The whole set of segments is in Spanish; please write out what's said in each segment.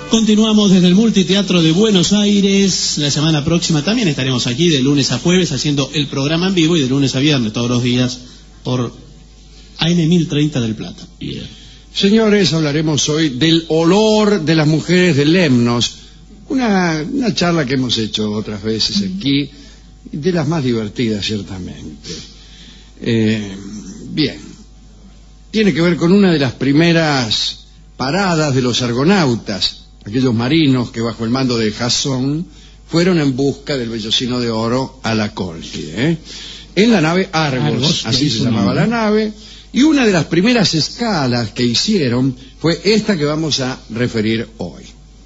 Continuamos desde el Multiteatro de Buenos Aires. La semana próxima también estaremos aquí de lunes a jueves haciendo el programa en vivo y de lunes a viernes todos los días por AM 1030 del Plata. Yeah. Señores, hablaremos hoy del olor de las mujeres de Lemnos. Una charla que hemos hecho otras veces aquí, de las más divertidas ciertamente. Bien, tiene que ver con una de las primeras paradas de los argonautas, aquellos marinos que bajo el mando de Jasón fueron en busca del vellocino de oro a la Cólquide, en la nave Argos, así se llamaba la nave, y una de las primeras escalas que hicieron fue esta que vamos a referir hoy.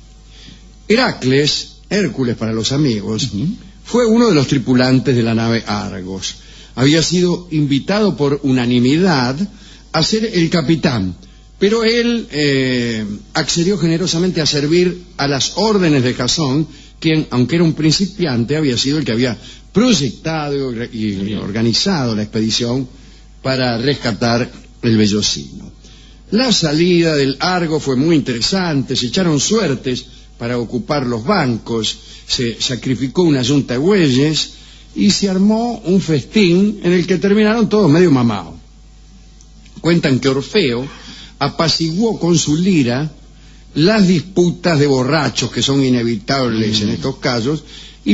Heracles, Hércules para los amigos, fue uno de los tripulantes de la nave Argos. Había sido invitado por unanimidad a ser el capitán, pero él accedió generosamente a servir a las órdenes de Jasón, quien, aunque era un principiante, había sido el que había proyectado y organizado la expedición para rescatar el vellocino. La salida del Argo fue muy interesante, se echaron suertes para ocupar los bancos, se sacrificó una yunta de bueyes y se armó un festín en el que terminaron todos medio mamados. Cuentan que Orfeo apaciguó con su lira las disputas de borrachos que son inevitables en estos casos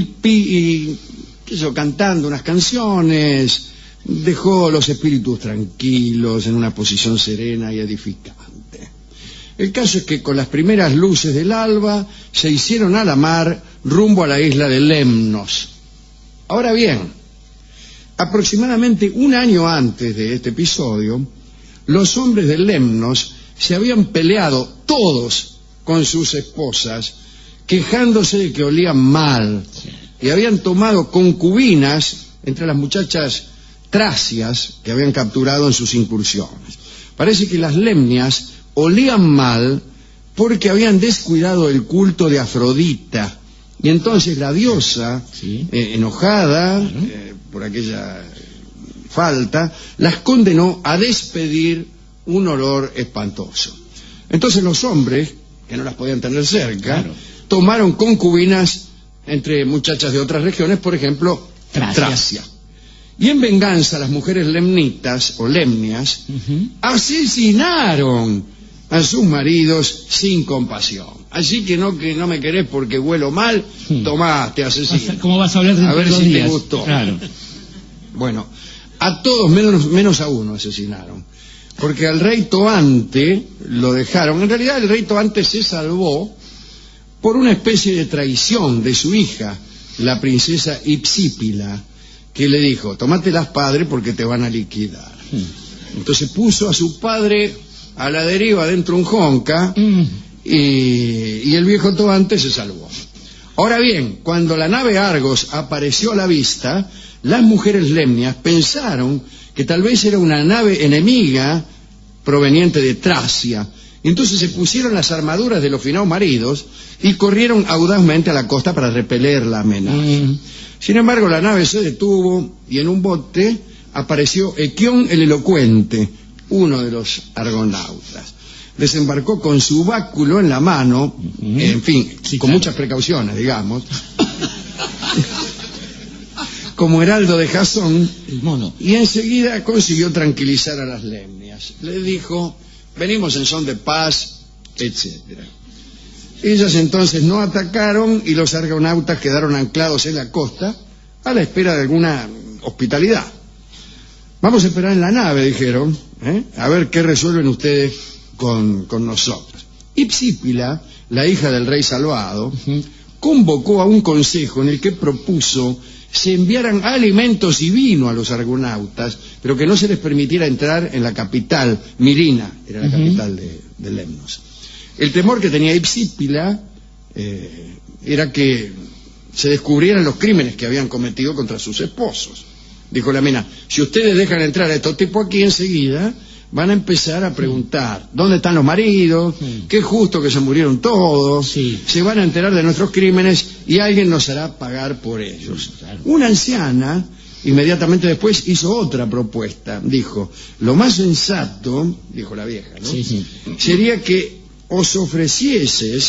y cantando unas canciones dejó los espíritus tranquilos en una posición serena y edificante. El caso es que con las primeras luces del alba se hicieron a la mar rumbo a la isla de Lemnos. Ahora bien, aproximadamente un año antes de este episodio, los hombres de Lemnos se habían peleado todos con sus esposas, quejándose de que olían mal, y habían tomado concubinas entre las muchachas tracias que habían capturado en sus incursiones. Parece que las lemnias olían mal porque habían descuidado el culto de Afrodita, y entonces la diosa, enojada por aquella falta, las condenó a despedir un olor espantoso. Entonces los hombres, que no las podían tener cerca, tomaron concubinas entre muchachas de otras regiones, por ejemplo, Tracia. Y en venganza las mujeres lemnitas o lemnias asesinaron a sus maridos sin compasión. Así que no me querés porque huelo mal, tomá, te asesino. ¿Cómo vas a hablar de a ver si días? te gustó. Claro. Bueno, a todos menos a uno asesinaron, porque al rey Toante lo dejaron. En realidad el rey Toante se salvó por una especie de traición de su hija, la princesa Hipsípila, que le dijo: tomátelas, padre, porque te van a liquidar. Entonces puso a su padre a la deriva dentro de un jonca y el viejo Toante se salvó. Ahora bien, cuando la nave Argos apareció a la vista, las mujeres lemnias pensaron que tal vez era una nave enemiga proveniente de Tracia. Entonces se pusieron las armaduras de los finados maridos y corrieron audazmente a la costa para repeler la amenaza. Sin embargo, la nave se detuvo y en un bote apareció Equión el Elocuente, uno de los argonautas. Desembarcó con su báculo en la mano, en fin, con muchas precauciones, digamos, como heraldo de Jasón, y enseguida consiguió tranquilizar a las lemnias. Les dijo: venimos en son de paz, etcétera. Ellas entonces no atacaron y los argonautas quedaron anclados en la costa a la espera de alguna hospitalidad. Vamos a esperar en la nave, dijeron, a ver qué resuelven ustedes con nosotros. Hipsípila, la hija del rey salvado, convocó a un consejo en el que propuso se enviaran alimentos y vino a los argonautas, pero que no se les permitiera entrar en la capital, Mirina, era la capital de Lemnos. El temor que tenía Hipsípila era que se descubrieran los crímenes que habían cometido contra sus esposos. Dijo la mina: si ustedes dejan entrar a estos tipos aquí enseguida, van a empezar a preguntar ¿dónde están los maridos? Qué justo que se murieron todos. Se van a enterar de nuestros crímenes y alguien nos hará pagar por ellos. Una anciana inmediatamente después hizo otra propuesta. Dijo: lo más sensato, dijo la vieja, ¿no? Sería que os ofrecieses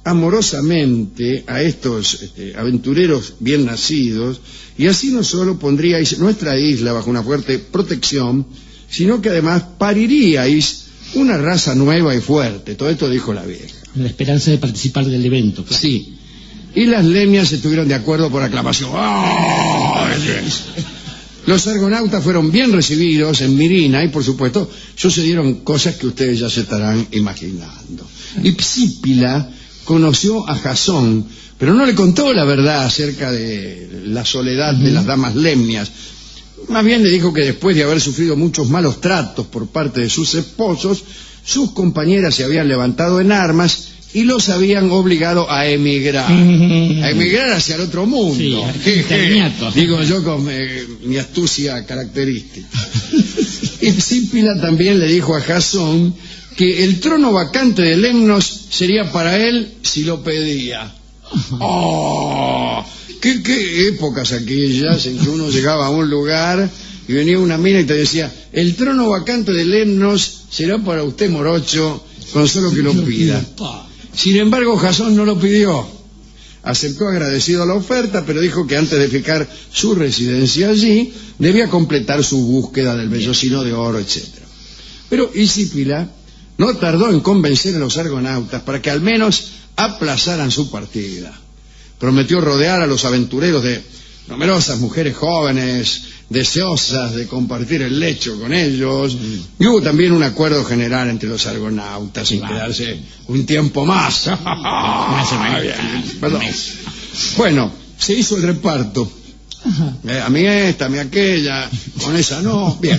amorosamente a estos aventureros bien nacidos, y así no solo pondríais nuestra isla bajo una fuerte protección, sino que además pariríais una raza nueva y fuerte. Todo esto dijo la vieja. La esperanza de participar del evento. Claro. Sí. Y las lemnias estuvieron de acuerdo por aclamación. ¡Oh! Los argonautas fueron bien recibidos en Mirina y, por supuesto, sucedieron cosas que ustedes ya se estarán imaginando. Y Psípila conoció a Jasón, pero no le contó la verdad acerca de la soledad de las damas lemnias. Más bien le dijo que después de haber sufrido muchos malos tratos por parte de sus esposos, sus compañeras se habían levantado en armas y los habían obligado a emigrar. A emigrar hacia el otro mundo. Sí, digo yo con mi astucia característica. Y Psípila también le dijo a Jasón que el trono vacante de Lemnos sería para él si lo pedía. ¡Oh! ¿Qué épocas aquellas en que uno llegaba a un lugar y venía una mina y te decía: el trono vacante de Lemnos será para usted, morocho, con solo que lo pida. Sin embargo, Jasón no lo pidió. Aceptó agradecido a la oferta, pero dijo que antes de fijar su residencia allí, debía completar su búsqueda del vellocino de oro, etc. Pero Psípila no tardó en convencer a los argonautas para que al menos aplazaran su partida. Prometió rodear a los aventureros de numerosas mujeres jóvenes, deseosas de compartir el lecho con ellos, y hubo también un acuerdo general entre los argonautas sin quedarse un tiempo más. Perdón. Bueno, se hizo el reparto. A mí esta, a mí aquella, con esa no, bien.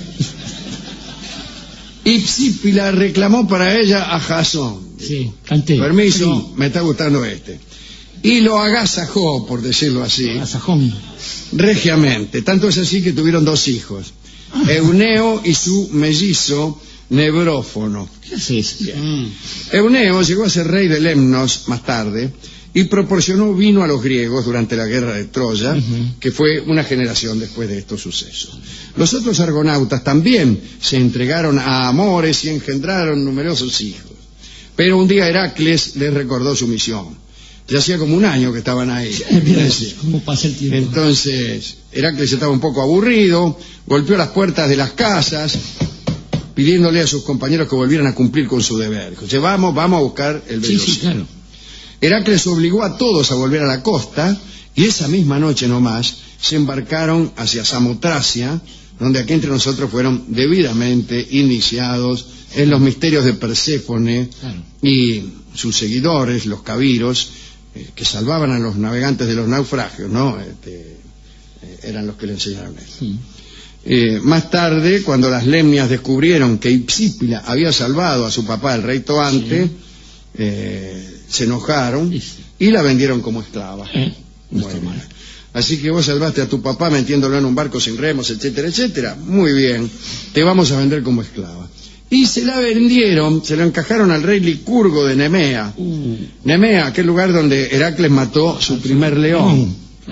Y Psípila reclamó para ella a Jasón. Sí, canté. Permiso, me está gustando este. Y lo agasajó, por decirlo así. Agasajón. Regiamente. Tanto es así que tuvieron 2 hijos. Euneo y su mellizo Nebrófono. ¿Qué hace eso? Euneo llegó a ser rey de Lemnos más tarde y proporcionó vino a los griegos durante la guerra de Troya, que fue una generación después de estos sucesos. Los otros argonautas también se entregaron a amores y engendraron numerosos hijos. Pero un día Heracles les recordó su misión. Ya hacía como un año que estaban ahí. ¿Cómo pasa el tiempo? Entonces, Heracles estaba un poco aburrido, golpeó las puertas de las casas, pidiéndole a sus compañeros que volvieran a cumplir con su deber. Dijo: vamos a buscar el vellocino. Sí, claro. Heracles obligó a todos a volver a la costa, y esa misma noche nomás se embarcaron hacia Samotracia, donde aquí entre nosotros fueron debidamente iniciados en los misterios de Perséfone, claro, y sus seguidores, los cabiros, que salvaban a los navegantes de los naufragios, ¿no? Eran los que le enseñaron eso. Más tarde, cuando las lemnias descubrieron que Psípila había salvado a su papá, el rey Toante, se enojaron y la vendieron como esclava. Bueno, así que vos salvaste a tu papá metiéndolo en un barco sin remos, etcétera, etcétera. Muy bien, te vamos a vender como esclava. Y se la vendieron, se la encajaron al rey Licurgo de Nemea. Nemea, aquel lugar donde Heracles mató su primer león.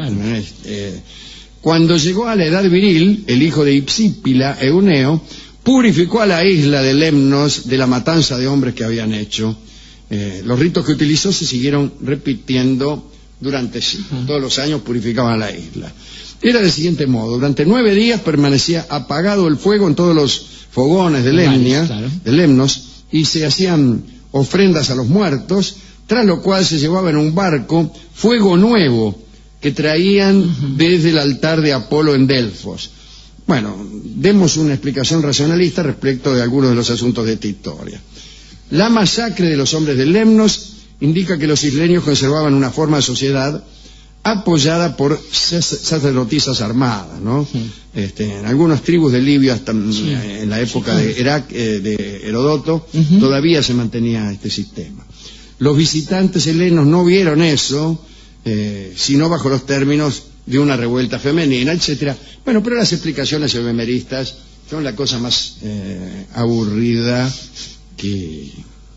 Cuando llegó a la edad viril, el hijo de Psípila, Euneo, purificó a la isla de Lemnos de la matanza de hombres que habían hecho. Los ritos que utilizó se siguieron repitiendo durante siglos. Todos los años purificaban la isla. Era del siguiente modo: durante 9 días permanecía apagado el fuego en todos los fogones de Lemnos, y se hacían ofrendas a los muertos, tras lo cual se llevaba en un barco fuego nuevo que traían desde el altar de Apolo en Delfos. Bueno, demos una explicación racionalista respecto de algunos de los asuntos de esta historia. La masacre de los hombres de Lemnos indica que los isleños conservaban una forma de sociedad apoyada por sacerdotisas armadas, ¿no? En algunas tribus de Libia, hasta en la época de Herodoto, todavía se mantenía este sistema. Los visitantes helenos no vieron eso, sino bajo los términos de una revuelta femenina, etcétera. Bueno, pero las explicaciones ebemeristas son la cosa más aburrida que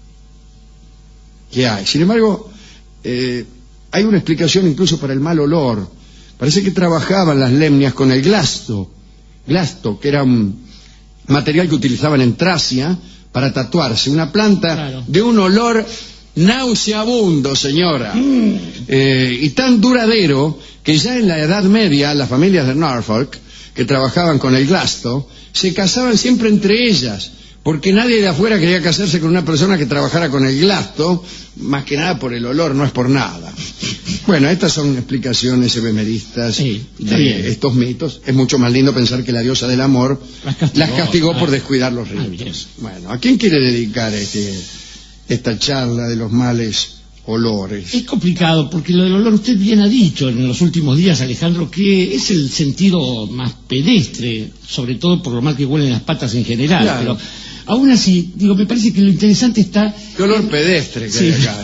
hay. Sin embargo, hay una explicación incluso para el mal olor. Parece que trabajaban las lemnias con el glasto, que era un material que utilizaban en Tracia para tatuarse, una planta de un olor nauseabundo, señora, y tan duradero que ya en la Edad Media las familias de Norfolk, que trabajaban con el glasto, se casaban siempre entre ellas, porque nadie de afuera quería casarse con una persona que trabajara con el glasto, más que nada por el olor, no es por nada. Bueno, estas son explicaciones efemeristas de estos mitos. Es mucho más lindo pensar que la diosa del amor las castigó por descuidar los ritos. Bueno, ¿a quién quiere dedicar esta charla de los males olores? Es complicado, porque lo del olor, usted bien ha dicho en los últimos días, Alejandro, que es el sentido más pedestre, sobre todo por lo mal que huelen las patas en general. Claro. Pero aún así, digo, me parece que lo interesante está... ¿Qué olor pedestre que hay acá?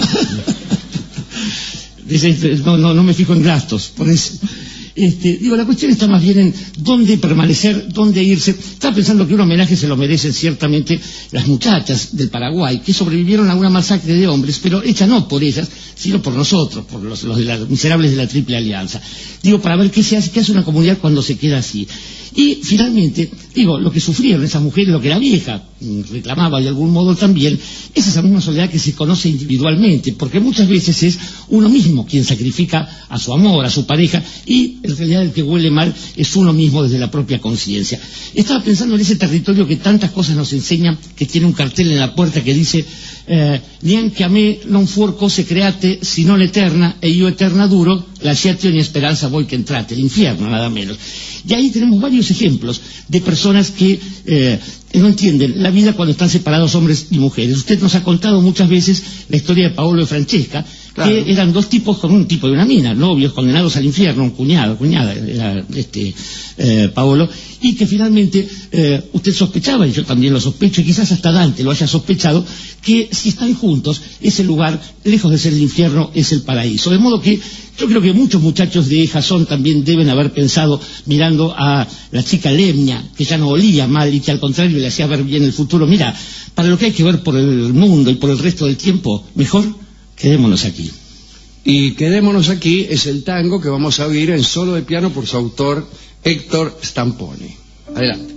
No me fijo en gastos, por eso. Digo, la cuestión está más bien en dónde permanecer, dónde irse. Estaba pensando que un homenaje se lo merecen ciertamente las muchachas del Paraguay, que sobrevivieron a una masacre de hombres, pero hecha no por ellas, sino por nosotros, por los de las miserables de la Triple Alianza. Digo, para ver qué hace una comunidad cuando se queda así. Y finalmente, digo, lo que sufrieron esas mujeres, lo que la vieja reclamaba de algún modo también, es esa misma soledad que se conoce individualmente, porque muchas veces es uno mismo quien sacrifica a su amor, a su pareja, y en realidad el que huele mal es uno mismo desde la propia conciencia. Estaba pensando en ese territorio que tantas cosas nos enseñan, que tiene un cartel en la puerta que dice neanche a me non fuor cose create sino l'eterna e io eterna duro lasciate ogni esperanza voi che entrate, el infierno nada menos. Y ahí tenemos varios ejemplos de personas que no entienden la vida cuando están separados hombres y mujeres. Usted nos ha contado muchas veces la historia de Paolo y Francesca, claro, que eran dos tipos con un tipo y una mina, novios condenados al infierno, un cuñada era Paolo, y que finalmente usted sospechaba, y yo también lo sospecho, y quizás hasta Dante lo haya sospechado, que si están juntos, ese lugar, lejos de ser el infierno, es el paraíso. De modo que yo creo que muchos muchachos de Jason también deben haber pensado, mirando a la chica Lemnia, que ya no olía mal y que al contrario le hacía ver bien el futuro, mira, para lo que hay que ver por el mundo y por el resto del tiempo, mejor quedémonos aquí. Y quedémonos aquí es el tango que vamos a oír en solo de piano por su autor Héctor Stamponi. Adelante.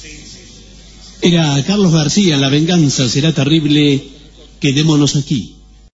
Era Carlos García, La venganza será terrible, quedémonos aquí.